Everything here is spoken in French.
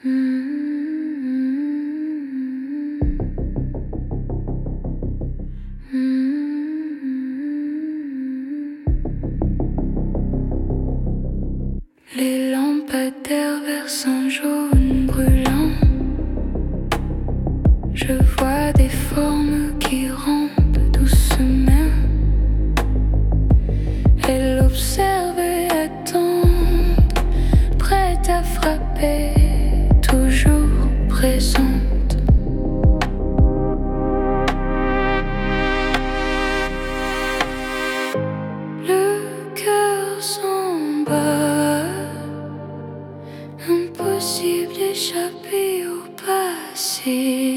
Les lampadaires versant jaune brûlant, je vois des formes qui rampent doucement. Elle observe et attend, prête à frapper, toujours présente. Le cœur s'en bat, impossible d'échapper au passé.